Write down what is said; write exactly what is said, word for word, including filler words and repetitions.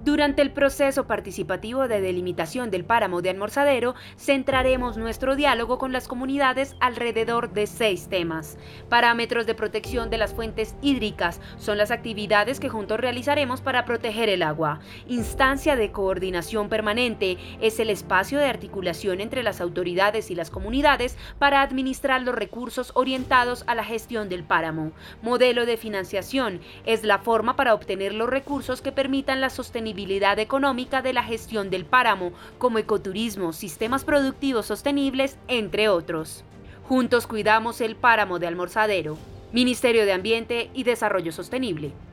Durante el proceso participativo de delimitación del páramo de Almorzadero, centraremos nuestro diálogo con las comunidades alrededor de seis temas. Parámetros de protección de las fuentes hídricas son las actividades que juntos realizaremos para proteger el agua. Instancia de coordinación permanente es el espacio de articulación entre las autoridades y las comunidades para administrar los recursos orientados a la gestión del páramo. Modelo de financiación es la forma para obtener los recursos que permitan la sostenibilidad económica de la gestión del páramo, como ecoturismo, sistemas productivos sostenibles, entre otros. Juntos cuidamos el páramo de Almorzadero. Ministerio de Ambiente y Desarrollo Sostenible.